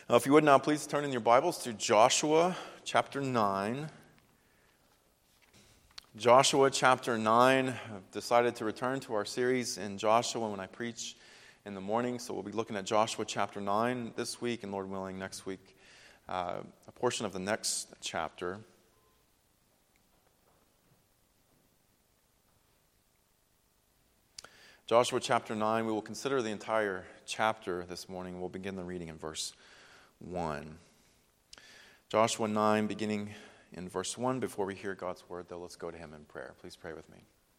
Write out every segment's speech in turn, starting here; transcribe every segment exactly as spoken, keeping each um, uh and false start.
Uh, if you would now, please turn in your Bibles to Joshua chapter nine. Joshua chapter nine. I've decided to return to our series in Joshua when I preach in the morning. So we'll be looking at Joshua chapter nine this week, and Lord willing, next week, uh, a portion of the next chapter. Joshua chapter nine, we will consider the entire chapter this morning. We'll begin the reading in verse one. Joshua nine, beginning in verse one. Before we hear God's word, though, let's go to him in prayer. Please pray with me.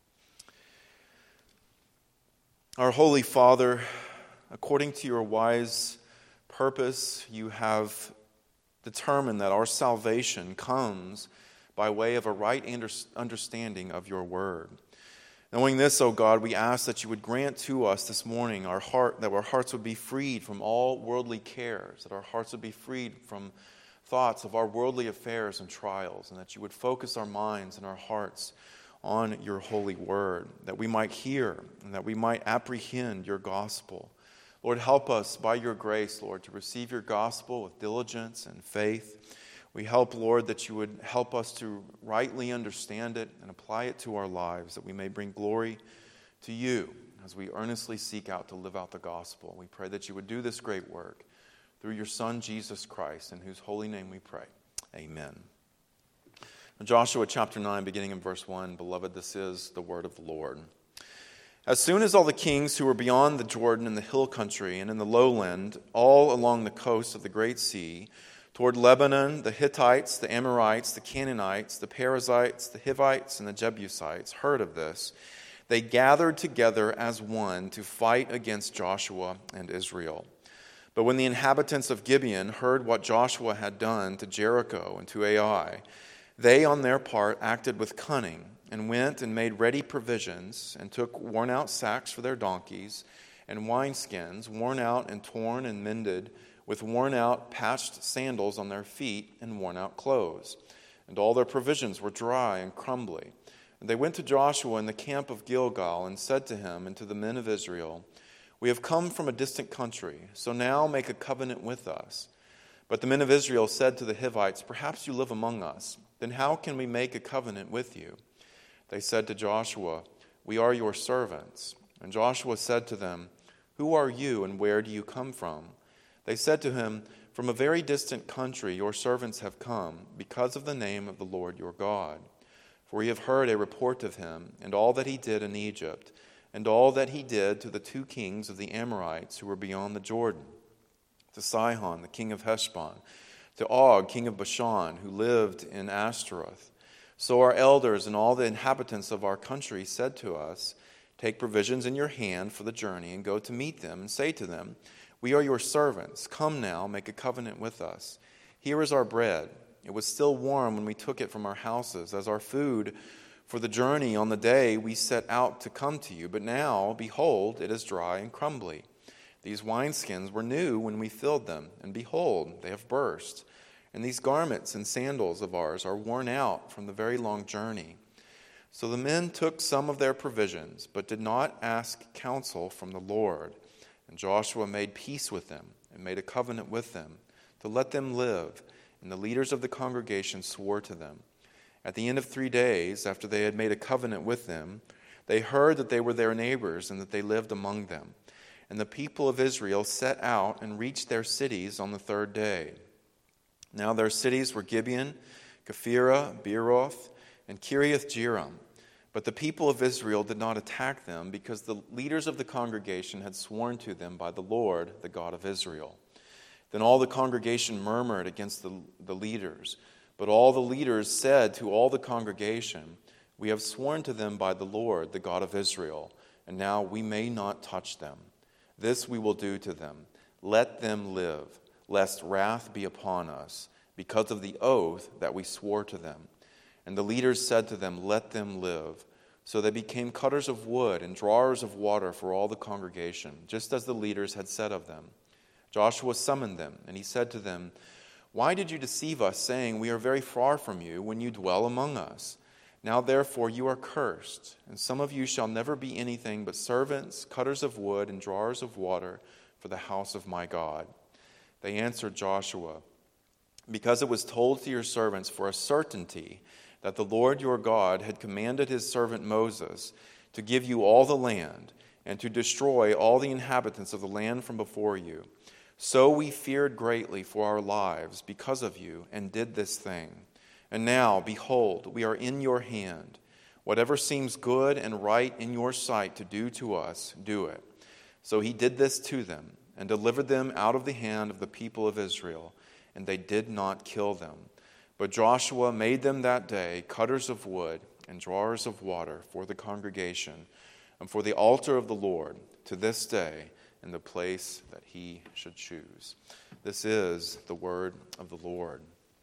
Our Holy Father, according to your wise purpose, you have determined that our salvation comes by way of a right understanding of your word. Knowing this, O God, we ask that you would grant to us this morning our heart, that our hearts would be freed from all worldly cares, that our hearts would be freed from thoughts of our worldly affairs and trials, and that you would focus our minds and our hearts on your holy word, that we might hear and that we might apprehend your gospel. Lord, help us by your grace, Lord, to receive your gospel with diligence and faith. We help, Lord, that you would help us to rightly understand it and apply it to our lives, that we may bring glory to you as we earnestly seek out to live out the gospel. We pray that you would do this great work through your Son, Jesus Christ, in whose holy name we pray. Amen. Joshua chapter nine, beginning in verse one, Beloved, this is the word of the Lord. As soon as all the kings who were beyond the Jordan in the hill country and in the lowland, all along the coast of the great sea, toward Lebanon, the Hittites, the Amorites, the Canaanites, the Perizzites, the Hivites, and the Jebusites heard of this, they gathered together as one to fight against Joshua and Israel. But when the inhabitants of Gibeon heard what Joshua had done to Jericho and to Ai, they on their part acted with cunning and went and made ready provisions and took worn-out sacks for their donkeys and wineskins, worn out and torn and mended, with worn-out, patched sandals on their feet and worn-out clothes. And all their provisions were dry and crumbly. And they went to Joshua in the camp of Gilgal and said to him and to the men of Israel, We have come from a distant country, so now make a covenant with us. But the men of Israel said to the Hivites, Perhaps you live among us. Then how can we make a covenant with you? They said to Joshua, We are your servants. And Joshua said to them, Who are you and where do you come from? They said to him, From a very distant country your servants have come, because of the name of the Lord your God. For we have heard a report of him, and all that he did in Egypt, and all that he did to the two kings of the Amorites who were beyond the Jordan, to Sihon, the king of Heshbon, to Og, king of Bashan, who lived in Ashtaroth. So our elders and all the inhabitants of our country said to us, Take provisions in your hand for the journey, and go to meet them, and say to them, We are your servants. Come now, make a covenant with us. Here is our bread. It was still warm when we took it from our houses, as our food for the journey on the day we set out to come to you. But now, behold, it is dry and crumbly. These wineskins were new when we filled them, and behold, they have burst. And these garments and sandals of ours are worn out from the very long journey. So the men took some of their provisions, but did not ask counsel from the Lord. And Joshua made peace with them and made a covenant with them to let them live. And the leaders of the congregation swore to them. At the end of three days, after they had made a covenant with them, they heard that they were their neighbors and that they lived among them. And the people of Israel set out and reached their cities on the third day. Now their cities were Gibeon, Kephirah, Beeroth, and Kiriath-Jearim. But the people of Israel did not attack them, because the leaders of the congregation had sworn to them by the Lord, the God of Israel. Then all the congregation murmured against the, the leaders. But all the leaders said to all the congregation, We have sworn to them by the Lord, the God of Israel, and now we may not touch them. This we will do to them. Let them live, lest wrath be upon us, because of the oath that we swore to them. And the leaders said to them, Let them live. So they became cutters of wood and drawers of water for all the congregation, just as the leaders had said of them. Joshua summoned them, and he said to them, Why did you deceive us, saying, We are very far from you, when you dwell among us? Now therefore you are cursed, and some of you shall never be anything but servants, cutters of wood, and drawers of water for the house of my God. They answered Joshua, "Because it was told to your servants for a certainty that the Lord your God had commanded his servant Moses to give you all the land and to destroy all the inhabitants of the land from before you. So we feared greatly for our lives because of you and did this thing. And now, behold, we are in your hand. Whatever seems good and right in your sight to do to us, do it." So he did this to them and delivered them out of the hand of the people of Israel, and they did not kill them. But Joshua made them that day cutters of wood and drawers of water for the congregation and for the altar of the Lord to this day in the place that he should choose. This is the word of the Lord.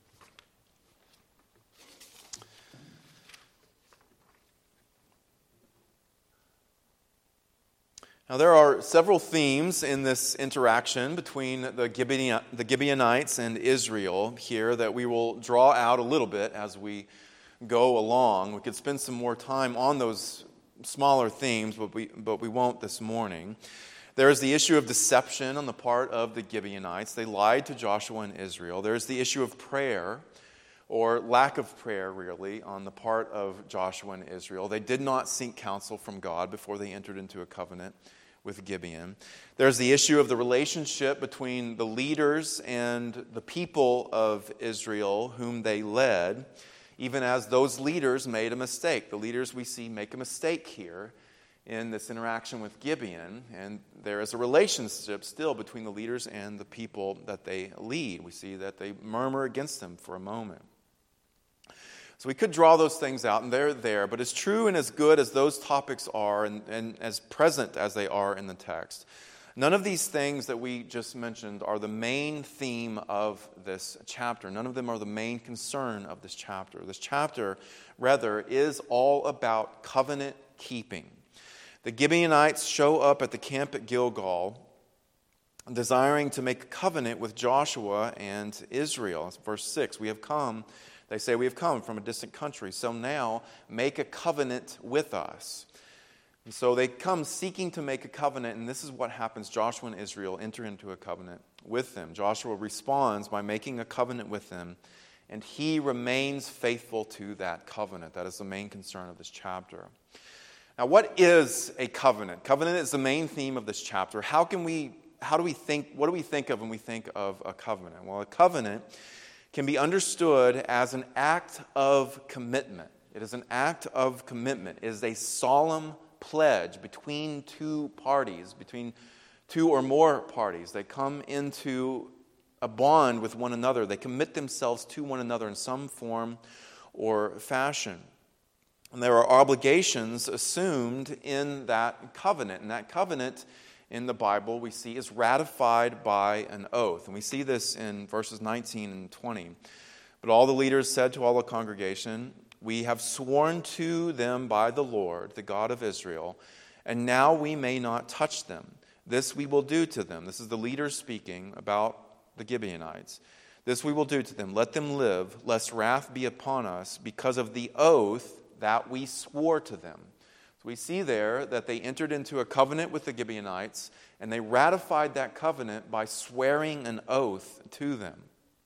Now, there are several themes in this interaction between the Gibeon, the Gibeonites and Israel here that we will draw out a little bit as we go along. We could spend some more time on those smaller themes, but we, but we won't this morning. There is the issue of deception on the part of the Gibeonites. They lied to Joshua and Israel. There is the issue of prayer, or lack of prayer, really, on the part of Joshua and Israel. They did not seek counsel from God before they entered into a covenant with Gibeon. There's the issue of the relationship between the leaders and the people of Israel whom they led, even as those leaders made a mistake. The leaders we see make a mistake here in this interaction with Gibeon, and there is a relationship still between the leaders and the people that they lead. We see that they murmur against them for a moment. So we could draw those things out, and they're there, but as true and as good as those topics are, and, and as present as they are in the text, none of these things that we just mentioned are the main theme of this chapter. None of them are the main concern of this chapter. This chapter, rather, is all about covenant keeping. The Gibeonites show up at the camp at Gilgal, desiring to make a covenant with Joshua and Israel. That's verse six. We have come, they say, we have come from a distant country, so now make a covenant with us. And so they come seeking to make a covenant, and this is what happens. Joshua and Israel enter into a covenant with them. Joshua responds by making a covenant with them, and he remains faithful to that covenant. That is the main concern of this chapter. Now, what is a covenant? Covenant is the main theme of this chapter. How can we, how do we think, what do we think of when we think of a covenant? Well, a covenant can be understood as an act of commitment. It is an act of commitment. It is a solemn pledge between two parties, between two or more parties. They come into a bond with one another. They commit themselves to one another in some form or fashion. And there are obligations assumed in that covenant. And that covenant in the Bible, we see, is ratified by an oath. And we see this in verses nineteen and twenty. But all the leaders said to all the congregation, "We have sworn to them by the Lord, the God of Israel, and now we may not touch them. This we will do to them." This is the leaders speaking about the Gibeonites. "This we will do to them. Let them live, lest wrath be upon us because of the oath that we swore to them." So we see there that they entered into a covenant with the Gibeonites, and they ratified that covenant by swearing an oath to them.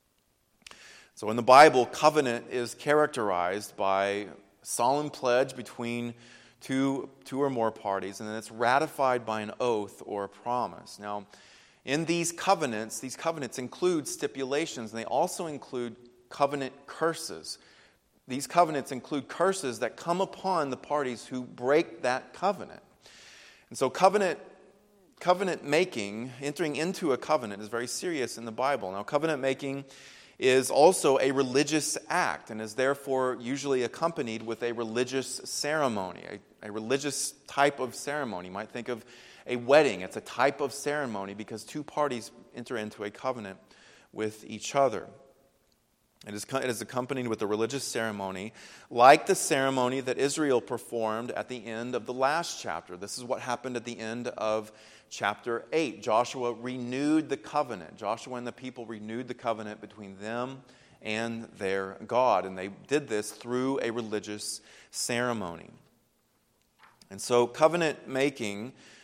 So in the Bible, covenant is characterized by solemn pledge between two, two or more parties, and then it's ratified by an oath or a promise. Now, in these covenants, these covenants include stipulations, and they also include covenant curses. These covenants include curses that come upon the parties who break that covenant. And so covenant covenant making, entering into a covenant, is very serious in the Bible. Now, covenant making is also a religious act and is therefore usually accompanied with a religious ceremony, a, a religious type of ceremony. You might think of a wedding. It's a type of ceremony because two parties enter into a covenant with each other. It is, it is accompanied with a religious ceremony, like the ceremony that Israel performed at the end of the last chapter. This is what happened at the end of chapter eight. Joshua renewed the covenant. Joshua and the people renewed the covenant between them and their God, and they did this through a religious ceremony. And so covenant making,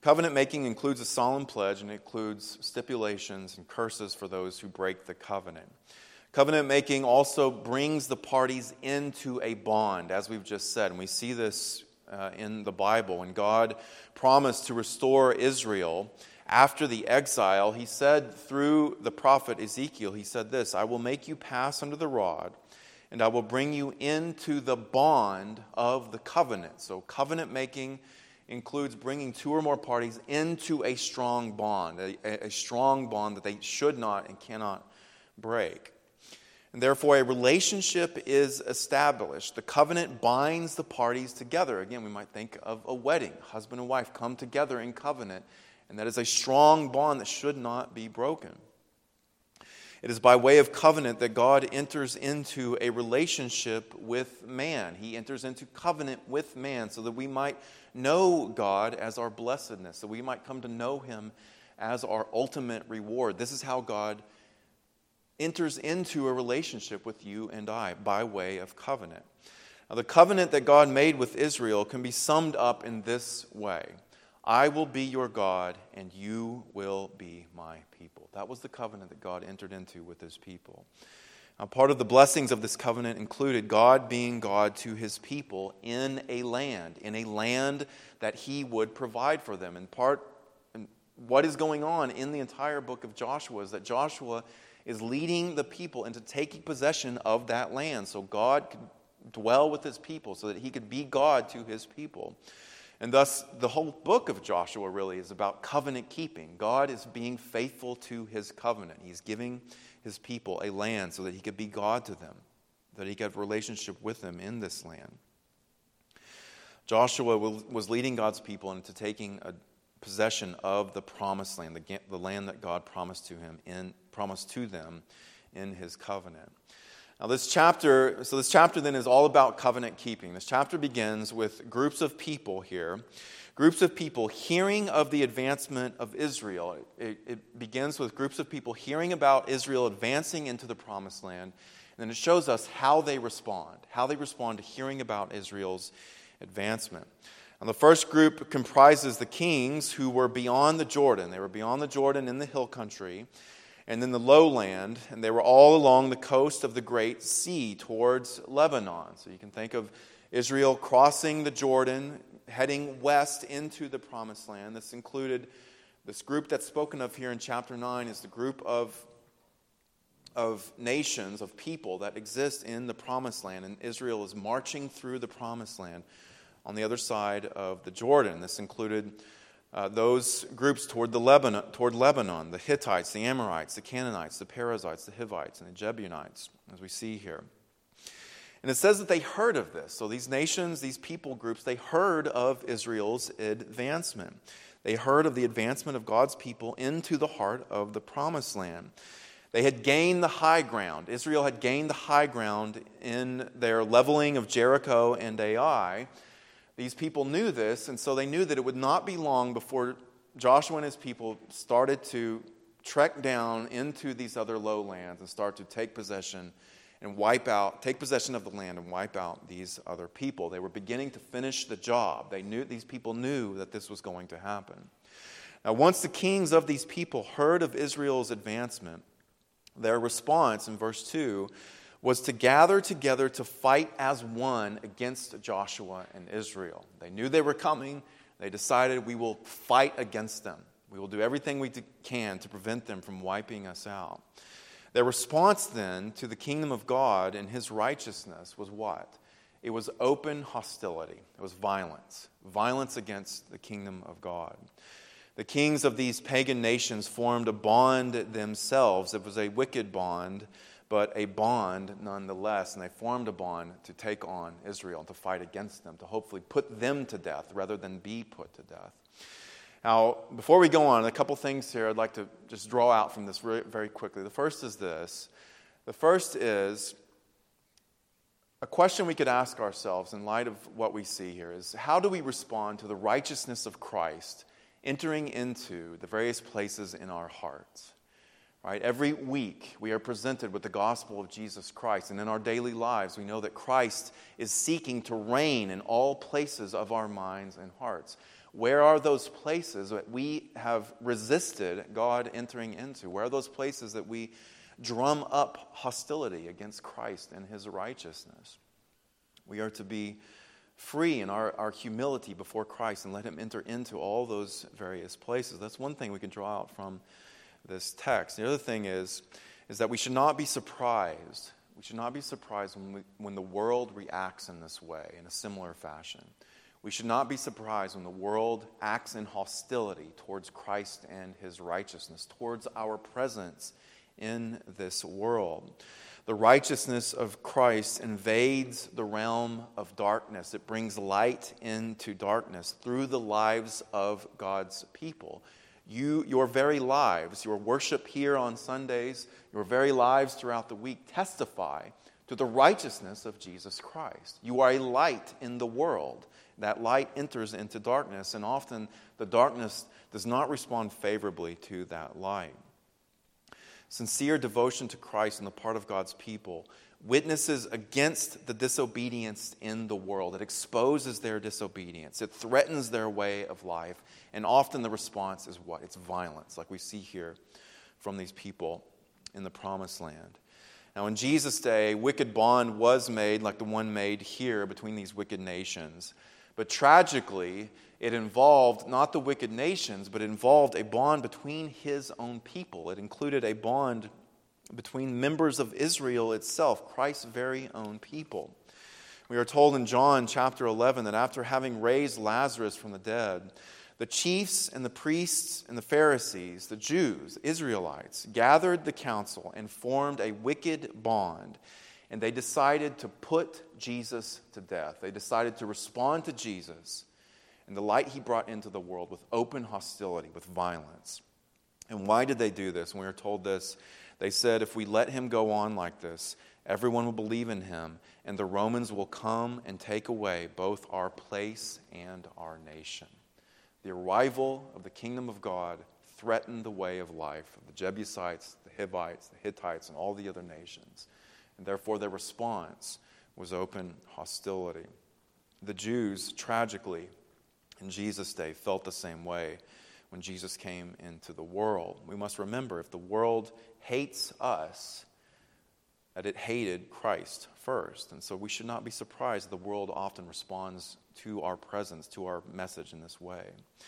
Covenant making includes a solemn pledge, and it includes stipulations and curses for those who break the covenant. Covenant making also brings the parties into a bond, as we've just said. And we see this uh, in the Bible. When God promised to restore Israel after the exile, he said through the prophet Ezekiel, he said this, "I will make you pass under the rod, and I will bring you into the bond of the covenant." So covenant making includes bringing two or more parties into a strong bond, a, a strong bond that they should not and cannot break. And therefore, a relationship is established. The covenant binds the parties together. Again, we might think of a wedding. Husband and wife come together in covenant, and that is a strong bond that should not be broken. It is by way of covenant that God enters into a relationship with man. He enters into covenant with man so that we might know God as our blessedness, so we might come to know Him as our ultimate reward. This is how God enters into a relationship with you and I, by way of covenant. Now, the covenant that God made with Israel can be summed up in this way: I will be your God, and you will be my people. That was the covenant that God entered into with His people. Now, part of the blessings of this covenant included God being God to His people in a land, in a land that He would provide for them. And part, and what is going on in the entire book of Joshua is that Joshua is leading the people into taking possession of that land, so God could dwell with His people, so that He could be God to His people. And thus, the whole book of Joshua really is about covenant keeping. God is being faithful to His covenant. He's giving His people a land so that He could be God to them, that He could have a relationship with them in this land. Joshua was leading God's people into taking a possession of the promised land, the, the land that God promised to him in promised to them in His covenant. Now this chapter, so this chapter then is all about covenant keeping. This chapter begins with groups of people here, groups of people hearing of the advancement of Israel. It, it begins with groups of people hearing about Israel advancing into the promised land, and then it shows us how they respond, how they respond to hearing about Israel's advancement. And the first group comprises the kings who were beyond the Jordan. They were beyond the Jordan in the hill country, and then the lowland, and they were all along the coast of the Great Sea towards Lebanon. So you can think of Israel crossing the Jordan, heading west into the Promised Land. This included, this group that's spoken of here in chapter nine is the group of, of nations, of people that exist in the Promised Land, and Israel is marching through the Promised Land on the other side of the Jordan. This included Uh, those groups toward the Lebanon, toward Lebanon, the Hittites, the Amorites, the Canaanites, the Perizzites, the Hivites, and the Jebusites, as we see here. And it says that they heard of this. So these nations, these people groups, they heard of Israel's advancement. They heard of the advancement of God's people into the heart of the Promised Land. They had gained the high ground. Israel had gained the high ground in their leveling of Jericho and Ai. These people knew this, and so they knew that it would not be long before Joshua and his people started to trek down into these other lowlands and start to take possession and wipe out, take possession of the land and wipe out these other people. They were beginning to finish the job. They knew, these people knew that this was going to happen. Now, once the kings of these people heard of Israel's advancement, their response in verse two was to gather together to fight as one against Joshua and Israel. They knew they were coming. They decided, we will fight against them. We will do everything we can to prevent them from wiping us out. Their response then to the kingdom of God and His righteousness was what? It was open hostility. It was violence. Violence against the kingdom of God. The kings of these pagan nations formed a bond themselves. It was a wicked bond, but a bond nonetheless, and they formed a bond to take on Israel, to fight against them, to hopefully put them to death rather than be put to death. Now, before we go on, a couple things here I'd like to just draw out from this very, very quickly. The first is this. The first is a question we could ask ourselves in light of what we see here is, how do we respond to the righteousness of Christ entering into the various places in our hearts? Right? Every week we are presented with the gospel of Jesus Christ, and in our daily lives we know that Christ is seeking to reign in all places of our minds and hearts. Where are those places that we have resisted God entering into? Where are those places that we drum up hostility against Christ and his righteousness? We are to be free in our, our humility before Christ and let him enter into all those various places. That's one thing we can draw out from this text. The other thing is, is that we should not be surprised. We should not be surprised when, we, when the world reacts in this way, in a similar fashion. We should not be surprised when the world acts in hostility towards Christ and his righteousness, towards our presence in this world. The righteousness of Christ invades the realm of darkness. It brings light into darkness through the lives of God's people. You, your very lives, your worship here on Sundays, your very lives throughout the week testify to the righteousness of Jesus Christ. You are a light in the world. That light enters into darkness, and often the darkness does not respond favorably to that light. Sincere devotion to Christ on the part of God's people witnesses against the disobedience in the world. It exposes their disobedience. It threatens their way of life. And often the response is what? It's violence, like we see here from these people in the Promised Land. Now, in Jesus' day, a wicked bond was made like the one made here between these wicked nations. But tragically, it involved not the wicked nations, but it involved a bond between his own people. It included a bond between members of Israel itself, Christ's very own people. We are told in John chapter eleven that after having raised Lazarus from the dead, the chiefs and the priests and the Pharisees, the Jews, Israelites, gathered the council and formed a wicked bond. And they decided to put Jesus to death. They decided to respond to Jesus and the light he brought into the world with open hostility, with violence. And why did they do this? And we are told this. They said, if we let him go on like this, everyone will believe in him, and the Romans will come and take away both our place and our nation. The arrival of the kingdom of God threatened the way of life of the Jebusites, the Hivites, the Hittites, and all the other nations. And therefore their response was open hostility. The Jews, tragically, in Jesus' day, felt the same way when Jesus came into the world. We must remember, if the world hates us, that it hated Christ first. And so we should not be surprised that the world often responds to our presence, to our message in this way.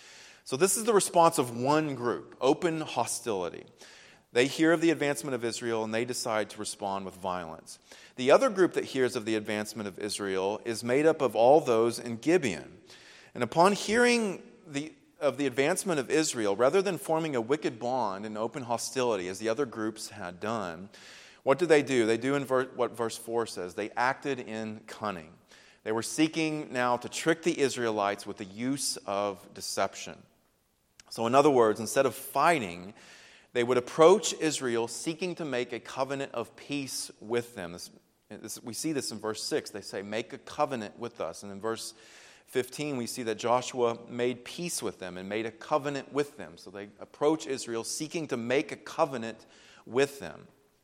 So this is the response of one group, open hostility. They hear of the advancement of Israel and they decide to respond with violence. The other group that hears of the advancement of Israel is made up of all those in Gibeon. And upon hearing the, of the advancement of Israel, rather than forming a wicked bond in open hostility as the other groups had done, what did they do? They do in ver- what verse four says. They acted in cunning. They were seeking now to trick the Israelites with the use of deception. So in other words, instead of fighting, they would approach Israel seeking to make a covenant of peace with them. This, this, we see this in verse six. They say, make a covenant with us. And in verse fifteen, we see that Joshua made peace with them and made a covenant with them. So they approach Israel seeking to make a covenant with them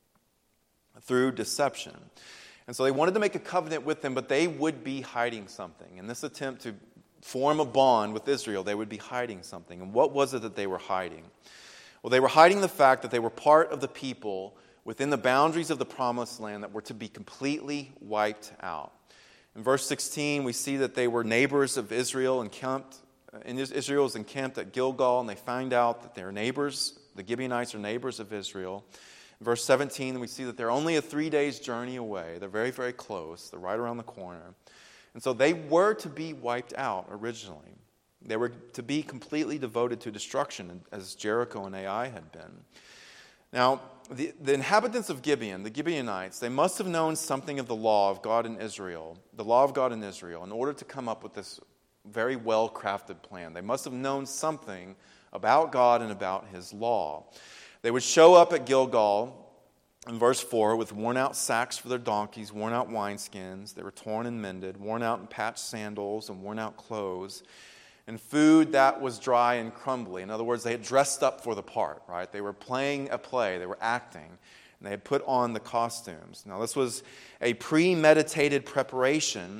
through deception. And so they wanted to make a covenant with them, but they would be hiding something. In this attempt to form a bond with Israel, they would be hiding something. And what was it that they were hiding? Well, they were hiding the fact that they were part of the people within the boundaries of the Promised Land that were to be completely wiped out. In verse sixteen, we see that they were neighbors of Israel, encamped, and Israel was encamped at Gilgal, and they find out that their neighbors, the Gibeonites, are neighbors of Israel. In verse seventeen, we see that they're only a three days journey away. They're very, very close. They're right around the corner. And so they were to be wiped out originally. They were to be completely devoted to destruction, as Jericho and Ai had been. Now, the, the inhabitants of Gibeon, the Gibeonites, they must have known something of the law of God in Israel, the law of God in Israel, in order to come up with this very well-crafted plan. They must have known something about God and about his law. They would show up at Gilgal in verse four with worn-out sacks for their donkeys, worn-out wineskins. They were torn and mended, worn-out and patched sandals and worn-out clothes, and food that was dry and crumbly. In other words, they had dressed up for the part, right? They were playing a play. They were acting. And they had put on the costumes. Now, this was a premeditated preparation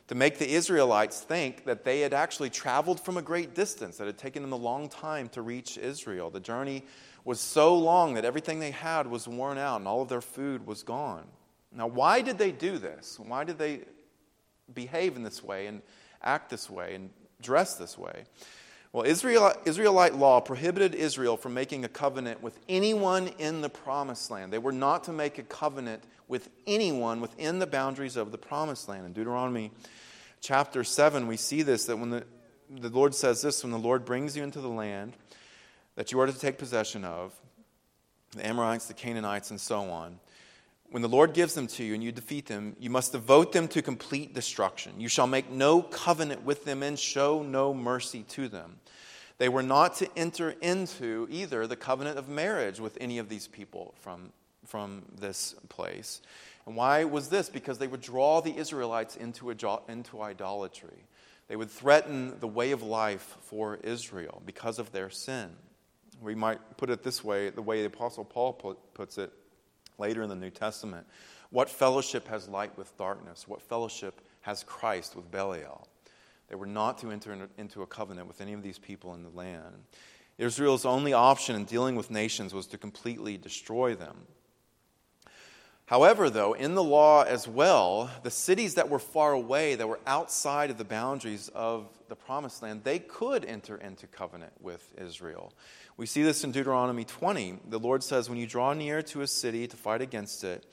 to make the Israelites think that they had actually traveled from a great distance, that it had taken them a long time to reach Israel. The journey was so long that everything they had was worn out and all of their food was gone. Now, why did they do this? Why did they behave in this way and act this way and dress this way? Well, Israel, Israelite law prohibited Israel from making a covenant with anyone in the Promised Land. They were not to make a covenant with anyone within the boundaries of the Promised Land. In Deuteronomy chapter seven, we see this, that when the, the Lord says this, when the Lord brings you into the land that you are to take possession of, the Amorites, the Canaanites, and so on, when the Lord gives them to you and you defeat them, you must devote them to complete destruction. You shall make no covenant with them and show no mercy to them. They were not to enter into either the covenant of marriage with any of these people from, from this place. And why was this? Because they would draw the Israelites into, a, into idolatry. They would threaten the way of life for Israel because of their sin. We might put it this way, the way the Apostle Paul put, puts it later in the New Testament. What fellowship has light with darkness? What fellowship has Christ with Belial? They were not to enter into a covenant with any of these people in the land. Israel's only option in dealing with nations was to completely destroy them. However, though, in the law as well, the cities that were far away, that were outside of the boundaries of the Promised Land, they could enter into covenant with Israel. We see this in Deuteronomy twenty. The Lord says, when you draw near to a city to fight against it,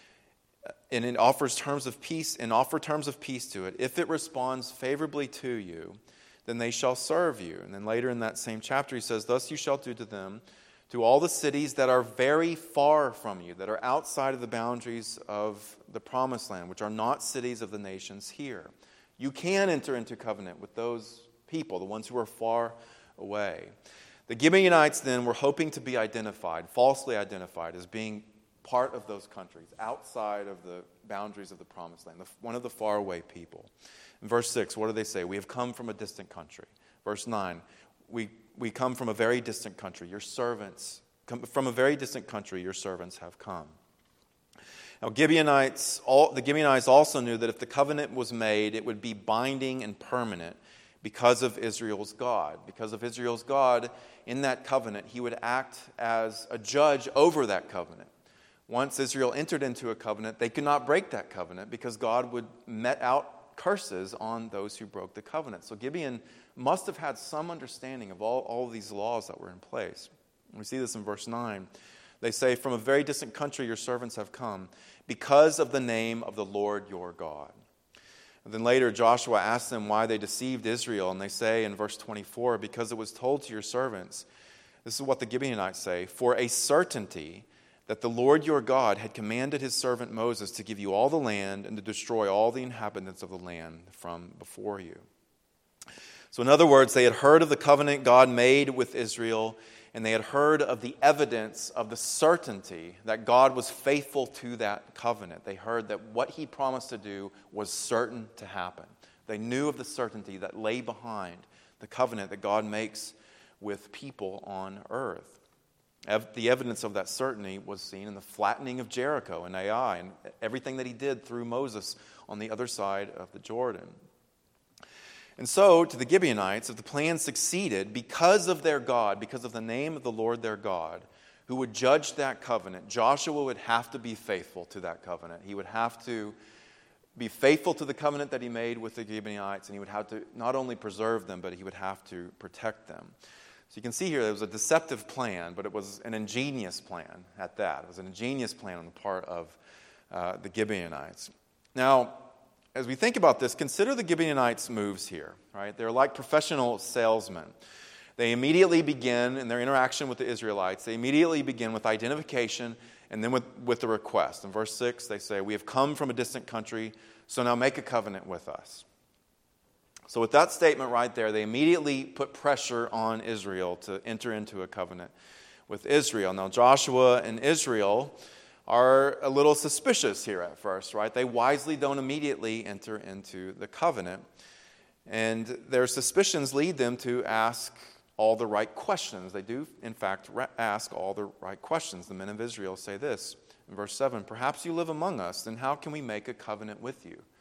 and it offers terms of peace, and offer terms of peace to it, if it responds favorably to you, then they shall serve you. And then later in that same chapter, he says, thus you shall do to them, to all the cities that are very far from you, that are outside of the boundaries of the Promised Land, which are not cities of the nations here. You can enter into covenant with those people, the ones who are far away. The Gibeonites then were hoping to be identified, falsely identified, as being part of those countries, outside of the boundaries of the Promised Land, one of the faraway people. In verse six, what do they say? We have come from a distant country. Verse nine, we, we come from a very distant country. Your servants, come, from a very distant country, your servants have come. Now, Gibeonites, all, the Gibeonites also knew that if the covenant was made, it would be binding and permanent because of Israel's God. Because of Israel's God, in that covenant, he would act as a judge over that covenant. Once Israel entered into a covenant, they could not break that covenant because God would met out curses on those who broke the covenant. So Gibeon must have had some understanding of all, all of these laws that were in place. We see this in verse nine. They say, from a very distant country your servants have come because of the name of the Lord your God. And then later Joshua asked them why they deceived Israel, and they say in verse twenty-four, because it was told to your servants, this is what the Gibeonites say, for a certainty that the Lord your God had commanded his servant Moses to give you all the land and to destroy all the inhabitants of the land from before you. So in other words, they had heard of the covenant God made with Israel, and they had heard of the evidence of the certainty that God was faithful to that covenant. They heard that what he promised to do was certain to happen. They knew of the certainty that lay behind the covenant that God makes with people on earth. The evidence of that certainty was seen in the flattening of Jericho and Ai and everything that he did through Moses on the other side of the Jordan. And so, to the Gibeonites, if the plan succeeded because of their God, because of the name of the Lord their God, who would judge that covenant, Joshua would have to be faithful to that covenant. He would have to be faithful to the covenant that he made with the Gibeonites, and he would have to not only preserve them, but he would have to protect them. So you can see here there was a deceptive plan, but it was an ingenious plan at that. It was an ingenious plan on the part of uh, the Gibeonites. Now, as we think about this, consider the Gibeonites' moves here. Right? They're like professional salesmen. They immediately begin in their interaction with the Israelites. They immediately begin with identification and then with, with the request. In verse six, they say, we have come from a distant country, so now make a covenant with us. So with that statement right there, they immediately put pressure on Israel to enter into a covenant with Israel. Now Joshua and Israel are a little suspicious here at first, right? They wisely don't immediately enter into the covenant. And their suspicions lead them to ask all the right questions. They do, in fact, ask all the right questions. The men of Israel say this in verse seven, perhaps you live among us, then how can we make a covenant with you?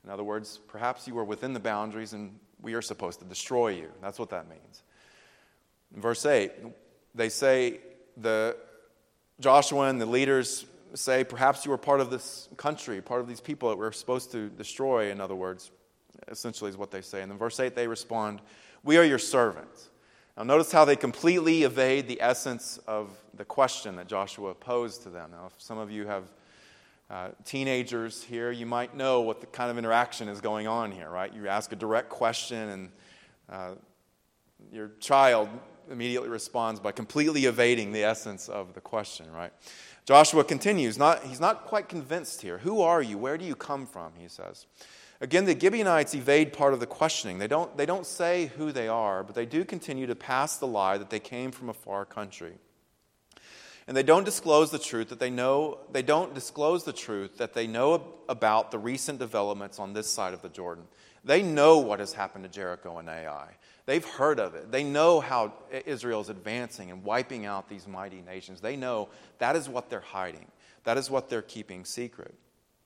In other words, perhaps you are within the boundaries and we are supposed to destroy you. That's what that means. In verse eight, they say, the Joshua and the leaders say, perhaps you were part of this country, part of these people that we're supposed to destroy, in other words, essentially is what they say. And in verse eight, they respond, we are your servants. Now notice how they completely evade the essence of the question that Joshua posed to them. Now, if some of you have uh, teenagers here, you might know what the kind of interaction is going on here, right? You ask a direct question and uh, your child immediately responds by completely evading the essence of the question, right? Joshua continues. Not, he's not quite convinced here. Who are you? Where do you come from? He says. Again, the Gibeonites evade part of the questioning. They don't, they don't say who they are, but they do continue to pass the lie that they came from a far country. And they don't disclose the truth that they know, they don't disclose the truth that they know about the recent developments on this side of the Jordan. They know what has happened to Jericho and Ai. They've heard of it. They know how Israel is advancing and wiping out these mighty nations. They know that is what they're hiding. That is what they're keeping secret.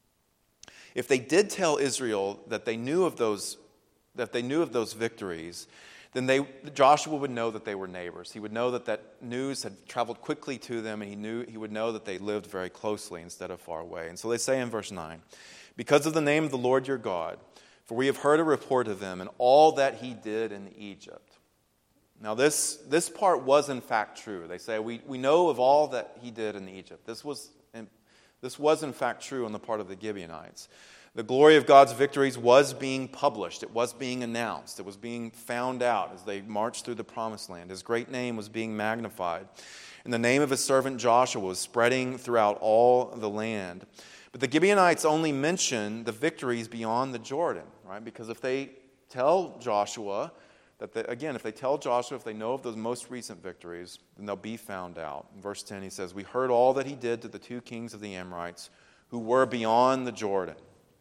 If they did tell Israel that they knew of those, that they knew of those victories, then they, Joshua would know that they were neighbors. He would know that that news had traveled quickly to them, and he knew he would know that they lived very closely instead of far away. And so they say in verse nine, because of the name of the Lord your God, for we have heard a report of him and all that he did in Egypt. Now this, this part was in fact true. They say, we, we know of all that he did in Egypt. This was This was in fact true on the part of the Gibeonites. The glory of God's victories was being published. It was being announced. It was being found out as they marched through the promised land. His great name was being magnified. And the name of his servant Joshua was spreading throughout all the land. But the Gibeonites only mention the victories beyond the Jordan, right? Because if they tell Joshua, that they, again, if they tell Joshua, if they know of those most recent victories, then they'll be found out. In verse ten, he says, we heard all that he did to the two kings of the Amorites who were beyond the Jordan.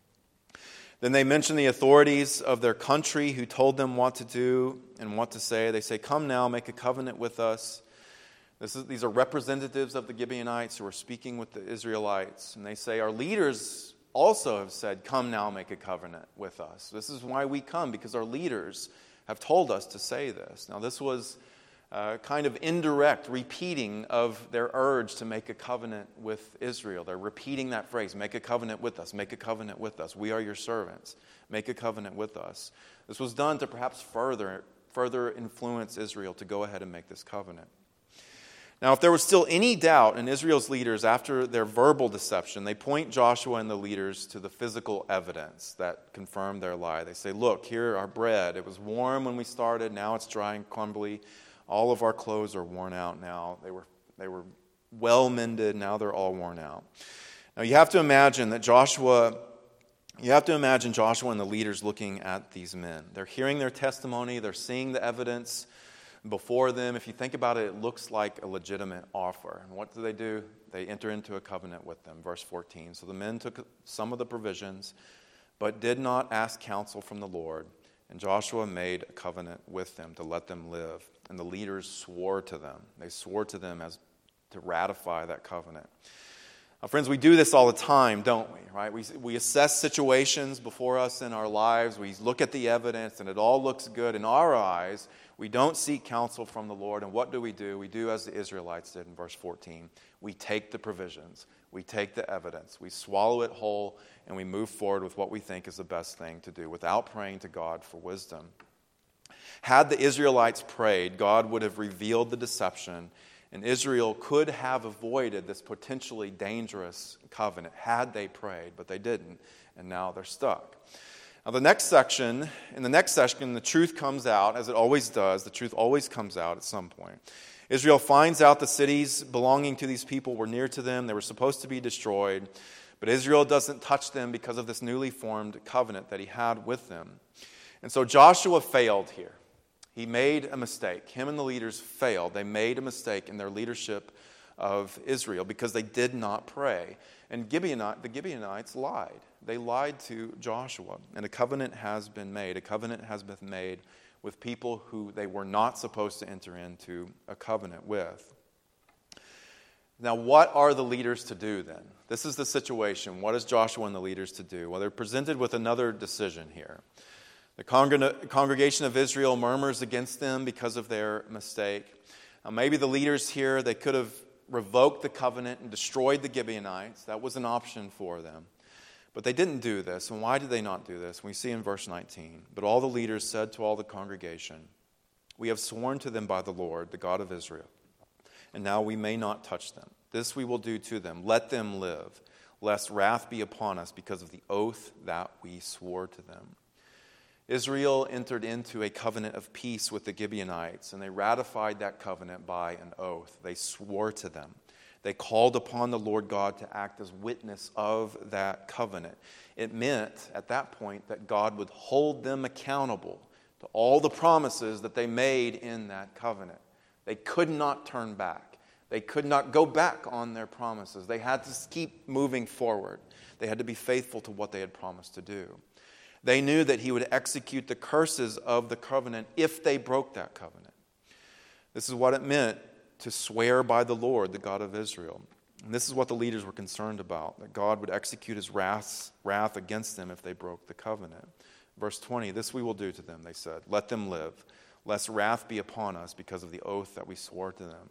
Then they mention the authorities of their country who told them what to do and what to say. They say, come now, make a covenant with us. This is, these are representatives of the Gibeonites who are speaking with the Israelites. And they say, our leaders also have said, come now, make a covenant with us. This is why we come, because our leaders have told us to say this. Now, this was uh, kind of indirect repeating of their urge to make a covenant with Israel. They're repeating that phrase, make a covenant with us, make a covenant with us. We are your servants. Make a covenant with us. This was done to perhaps further, further influence Israel to go ahead and make this covenant. Now, if there was still any doubt in Israel's leaders after their verbal deception, they point Joshua and the leaders to the physical evidence that confirmed their lie. They say, look, here our bread. It was warm when we started. Now it's dry and crumbly. All of our clothes are worn out now. They were, they were well mended. Now they're all worn out. Now you have to imagine that Joshua, you have to imagine Joshua and the leaders looking at these men. They're hearing their testimony. They're seeing the evidence before them. If you think about it, it looks like a legitimate offer. And what do they do? They enter into a covenant with them. Verse fourteen. So the men took some of the provisions, but did not ask counsel from the Lord. And Joshua made a covenant with them to let them live. And the leaders swore to them. They swore to them as to ratify that covenant. Now, friends, we do this all the time, don't we? Right? We we assess situations before us in our lives. We look at the evidence, and it all looks good in our eyes. We don't seek counsel from the Lord. And what do we do? We do as the Israelites did in verse fourteen. We take the provisions. We take the evidence. We swallow it whole, and we move forward with what we think is the best thing to do without praying to God for wisdom. Had the Israelites prayed, God would have revealed the deception, and Israel could have avoided this potentially dangerous covenant had they prayed, but they didn't, and now they're stuck. Now the next section, in the next section, the truth comes out, as it always does. The truth always comes out at some point. Israel finds out the cities belonging to these people were near to them. They were supposed to be destroyed, but Israel doesn't touch them because of this newly formed covenant that he had with them. And so Joshua failed here. He made a mistake. Him and the leaders failed. They made a mistake in their leadership of Israel because they did not pray. And Gibeonite, the Gibeonites lied. They lied to Joshua. And a covenant has been made. A covenant has been made with people who they were not supposed to enter into a covenant with. Now, what are the leaders to do then? This is the situation. What is Joshua and the leaders to do? Well, they're presented with another decision here. The congreg- congregation of Israel murmurs against them because of their mistake. Now, maybe the leaders here, they could have revoked the covenant and destroyed the Gibeonites. That was an option for them. But they didn't do this. And why did they not do this? We see in verse nineteen. But all the leaders said to all the congregation, "We have sworn to them by the Lord, the God of Israel, and now we may not touch them. This we will do to them. Let them live, lest wrath be upon us because of the oath that we swore to them." Israel entered into a covenant of peace with the Gibeonites, and they ratified that covenant by an oath. They swore to them. They called upon the Lord God to act as witness of that covenant. It meant, at that point, that God would hold them accountable to all the promises that they made in that covenant. They could not turn back. They could not go back on their promises. They had to keep moving forward. They had to be faithful to what they had promised to do. They knew that he would execute the curses of the covenant if they broke that covenant. This is what it meant to swear by the Lord, the God of Israel. And this is what the leaders were concerned about, that God would execute his wrath, wrath against them if they broke the covenant. Verse twenty, "This we will do to them," they said. "Let them live, lest wrath be upon us because of the oath that we swore to them."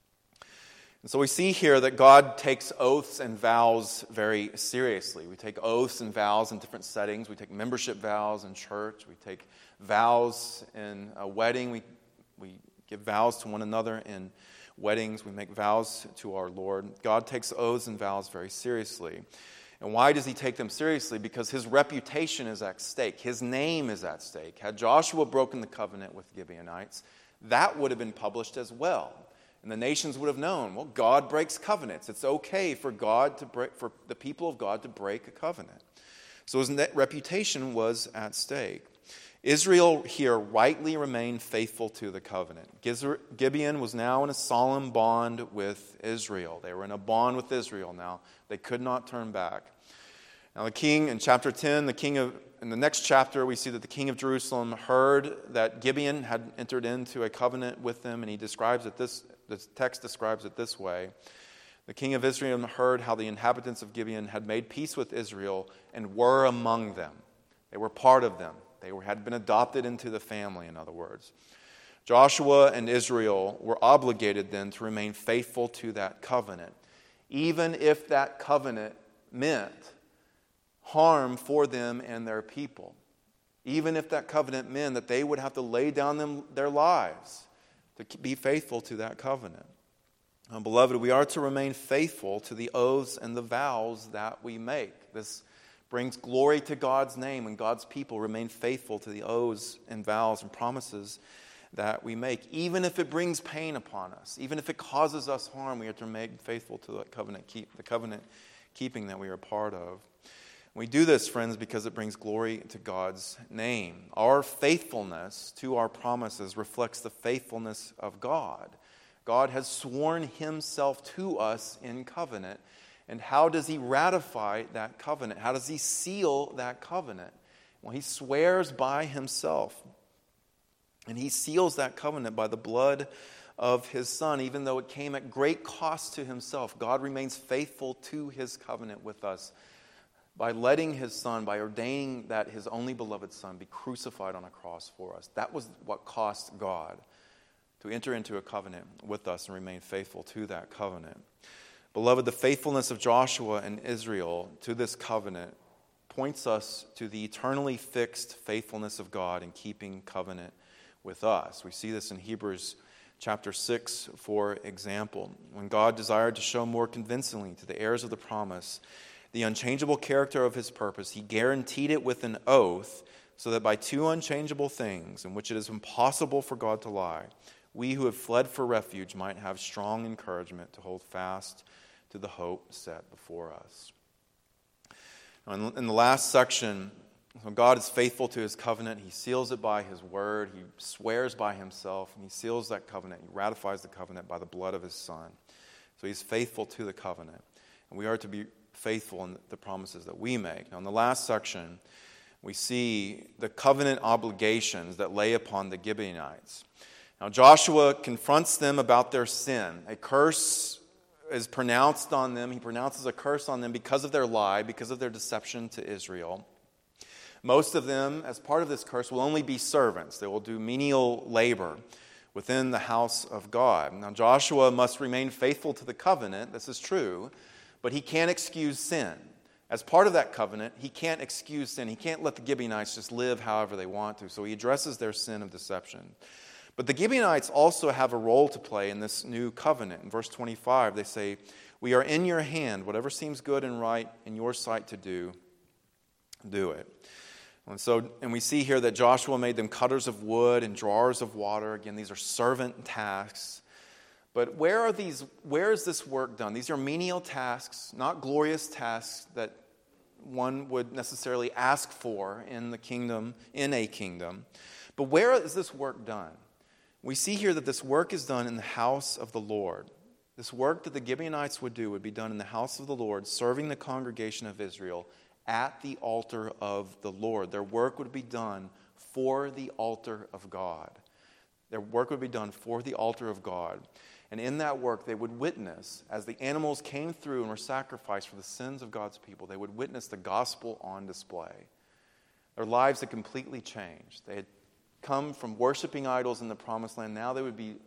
And so we see here that God takes oaths and vows very seriously. We take oaths and vows in different settings. We take membership vows in church. We take vows in a wedding. We, we give vows to one another in weddings. We make vows to our Lord. God takes oaths and vows very seriously. And why does he take them seriously? Because his reputation is at stake. His name is at stake. Had Joshua broken the covenant with the Gibeonites, that would have been published as well. And the nations would have known, well, God breaks covenants. It's okay for God to break, for the people of God to break a covenant. So his reputation was at stake. Israel here rightly remained faithful to the covenant. Gibeon was now in a solemn bond with Israel. They were in a bond with Israel now. They could not turn back. Now the king, in chapter ten, the king of, in the next chapter, we see that the king of Jerusalem heard that Gibeon had entered into a covenant with them, and he describes it this, the text describes it this way. The king of Israel heard how the inhabitants of Gibeon had made peace with Israel and were among them. They were part of them. They were, had been adopted into the family, in other words. Joshua and Israel were obligated then to remain faithful to that covenant, even if that covenant meant harm for them and their people. Even if that covenant meant that they would have to lay down them, their lives to be faithful to that covenant. Now, beloved, we are to remain faithful to the oaths and the vows that we make. This brings glory to God's name when God's people remain faithful to the oaths and vows and promises that we make. Even if it brings pain upon us, even if it causes us harm, we have to remain faithful to the covenant, keep, the covenant keeping that we are a part of. We do this, friends, because it brings glory to God's name. Our faithfulness to our promises reflects the faithfulness of God. God has sworn himself to us in covenant. And how does he ratify that covenant? How does he seal that covenant? Well, he swears by himself. And he seals that covenant by the blood of his Son, even though it came at great cost to himself. God remains faithful to his covenant with us by letting his Son, by ordaining that his only beloved Son be crucified on a cross for us. That was what cost God to enter into a covenant with us and remain faithful to that covenant. Beloved, the faithfulness of Joshua and Israel to this covenant points us to the eternally fixed faithfulness of God in keeping covenant with us. We see this in Hebrews chapter six, for example. When God desired to show more convincingly to the heirs of the promise the unchangeable character of his purpose, he guaranteed it with an oath, so that by two unchangeable things, in which it is impossible for God to lie, we who have fled for refuge might have strong encouragement to hold fast to the hope set before us. Now, in the last section, when God is faithful to his covenant, he seals it by his word, he swears by himself, and he seals that covenant, he ratifies the covenant by the blood of his Son. So he's faithful to the covenant, and we are to be faithful in the promises that we make. Now, in the last section, we see the covenant obligations that lay upon the Gibeonites. Now, Joshua confronts them about their sin. A curse is pronounced on them. He pronounces a curse on them because of their lie, because of their deception to Israel. Most of them, as part of this curse, will only be servants. They will do menial labor within the house of God. Now, Joshua must remain faithful to the covenant. This is true, but he can't excuse sin. As part of that covenant, he can't excuse sin. He can't let the Gibeonites just live however they want to. So he addresses their sin of deception. But the Gibeonites also have a role to play in this new covenant. In verse twenty-five, they say, "We are in your hand. Whatever seems good and right in your sight to do, do it." And so, and we see here that Joshua made them cutters of wood and drawers of water. Again, these are servant tasks. But where are these? Where is this work done? These are menial tasks, not glorious tasks that one would necessarily ask for in the kingdom, in a kingdom. But where is this work done? We see here that this work is done in the house of the Lord. This work that the Gibeonites would do would be done in the house of the Lord, serving the congregation of Israel at the altar of the Lord. Their work would be done for the altar of God. Their work would be done for the altar of God. And in that work, they would witness, as the animals came through and were sacrificed for the sins of God's people, they would witness the gospel on display. Their lives had completely changed. They had come from worshiping idols in the promised land. Now they would be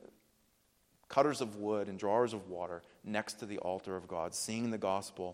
cutters of wood and drawers of water next to the altar of God, seeing the gospel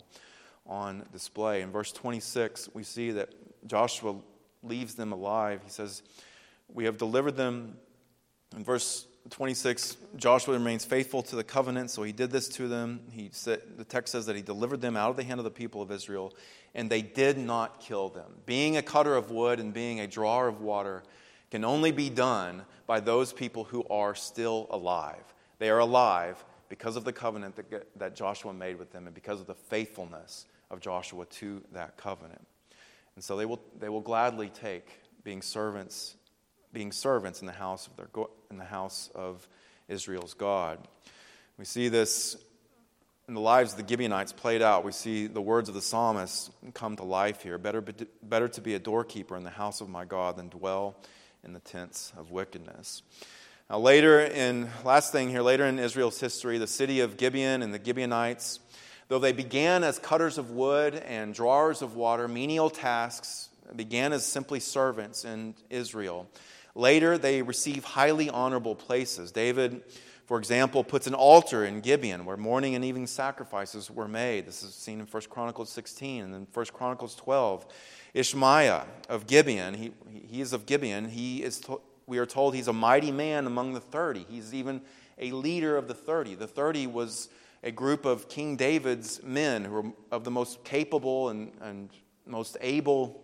on display. In verse twenty-six, we see that Joshua leaves them alive. He says, "We have delivered them." In verse twenty-six, Joshua remains faithful to the covenant, so he did this to them. He said, the text says that he delivered them out of the hand of the people of Israel, and they did not kill them. Being a cutter of wood and being a drawer of water can only be done by those people who are still alive. They are alive because of the covenant that, that Joshua made with them and because of the faithfulness of Joshua to that covenant. And so they will they will gladly take being servants being servants in the house of their in the house of Israel's God. We see this in the lives of the Gibeonites played out. We see the words of the psalmist come to life here. Better, better to be a doorkeeper in the house of my God than dwell in the tents of wickedness. Now later in, last thing here, later in Israel's history, the city of Gibeon and the Gibeonites, though they began as cutters of wood and drawers of water, menial tasks, began as simply servants in Israel. Later, they receive highly honorable places. David, for example, puts an altar in Gibeon where morning and evening sacrifices were made. This is seen in First Chronicles sixteen and then First Chronicles twelve. Ishmaiah of Gibeon, he, he is of Gibeon. He is, to, we are told he's a mighty man among the thirty. He's even a leader of the thirty. The thirty was a group of King David's men who were of the most capable and, and most able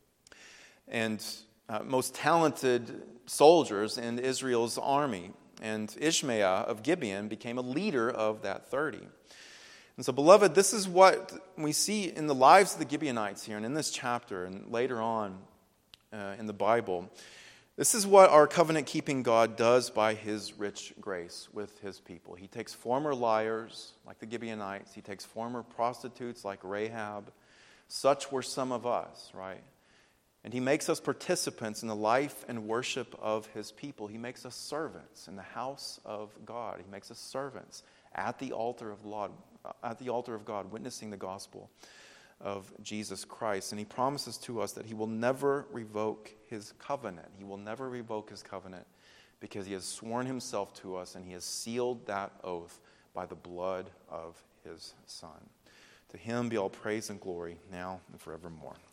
and uh, most talented soldiers in Israel's army. And Ishmaiah of Gibeon became a leader of that thirty. And so, beloved, this is what we see in the lives of the Gibeonites here and in this chapter and later on uh, in the Bible. This is what our covenant-keeping God does by his rich grace with his people. He takes former liars like the Gibeonites. He takes former prostitutes like Rahab. Such were some of us, right? And he makes us participants in the life and worship of his people. He makes us servants in the house of God. He makes us servants at the altar of God, at the altar of God, witnessing the gospel of Jesus Christ. And he promises to us that he will never revoke his covenant. He will never revoke his covenant because he has sworn himself to us and he has sealed that oath by the blood of his Son. To him be all praise and glory now and forevermore.